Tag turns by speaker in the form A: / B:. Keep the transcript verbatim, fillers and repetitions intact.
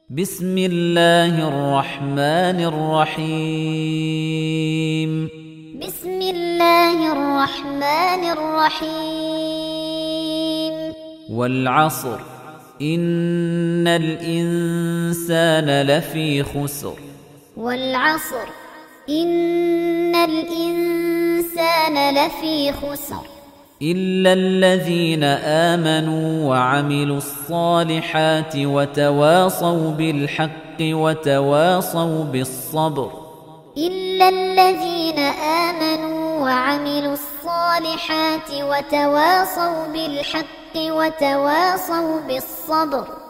A: بسم الله الرحمن الرحيم
B: بسم الله الرحمن الرحيم
A: والعصر إن الإنسان لفي خسر
B: والعصر إن الإنسان لفي خسر
A: إلا الذين آمنوا وعملوا الصالحات وتواصوا بالحق وتواصوا بالصبر
B: إلا الذين آمنوا وعملوا الصالحات وتواصوا بالحق وتواصوا بالصبر